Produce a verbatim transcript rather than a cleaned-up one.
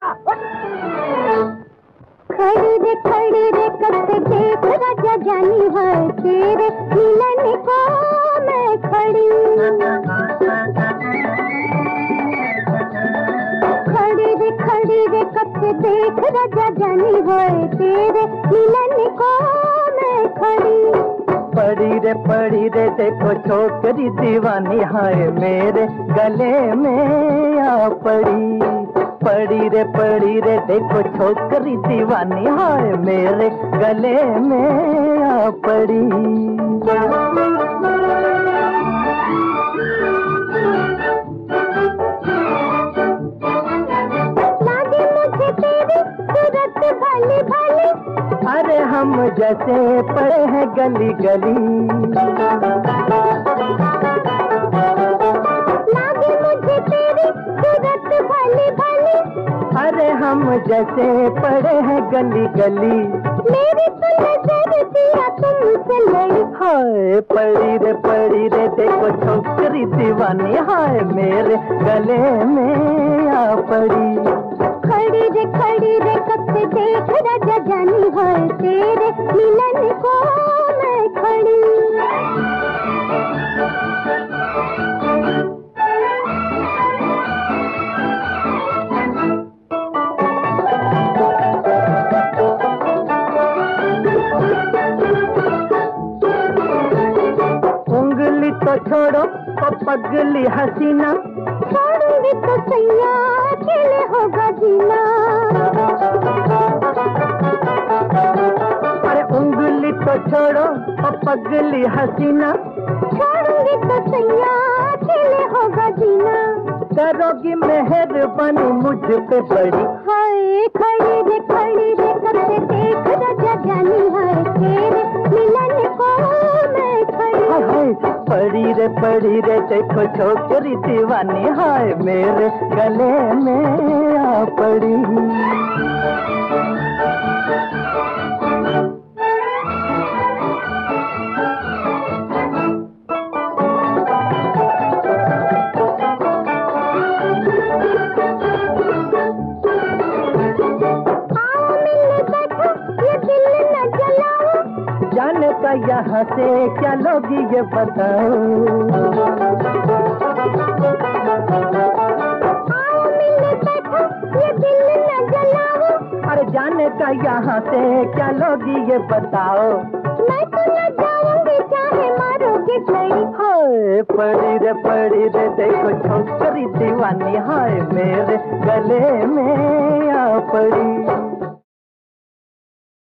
खड़ी रे खड़ी रे कब से देख राजा जानी है तेरे मिलन को मैं खड़ी। खड़ी रे खड़ी रे कब से देख राजा जानी है तेरे मिलन को मैं खड़ी। पड़ी रे पड़ी रे देखो छोकरी दीवानी हाय मेरे गले में आ पड़ी। पड़ी रे पड़ी रे देखो छोकरी दीवानी हाय मेरे गले में आ पड़ी। लागे मुझे तेरी सूरत भली भली, अरे हम जैसे पड़े हैं गली गली। लागे मुझे तेरी सूरत भली भली, अरे हम जैसे पड़े हैं गली गली। मेरी तो नजर दिया तुमसे लड़ी। हाय पड़ी रे पड़ी रे देखो छोकरी दीवानी हाय मेरे गले में आ पड़ी। खड़ी रे खड़ी रे कब से देख राजा जानी है तेरे मिलन को मैं खड़ी। उंगली तो छोड़ो ओ पगली हसीना, छोड़ूंगी तो सैया अकेले होगा जीना। अरे उंगली तो छोड़ो ओ पगली हसीना, छोड़ूंगी तो सैया अकेले होगा जीना। करोगी मेहरबानी मुझ पे बड़ी। हाय खड़ी रे खड़ी रे कब से देख राजा जानी है तेरे मिलन को मैं खड़ी। हाय हाय पड़ी रे पड़ी रे देखो छोकरी दीवानी हाय मेरे गले में आ पड़ी। जाने का यहाँ से क्या लोगी ये बताओ। आओ मिलने बैठो ये दिल न जलाओ। अरे जाने का यहाँ से क्या लोगी ये बताओ। मैं तो न जाऊंगी चाहे मारोगे छड़ी। हाय पड़ी रे पड़ी रे देखो छोकरी दीवानी हाय मेरे गले में आ पड़ी।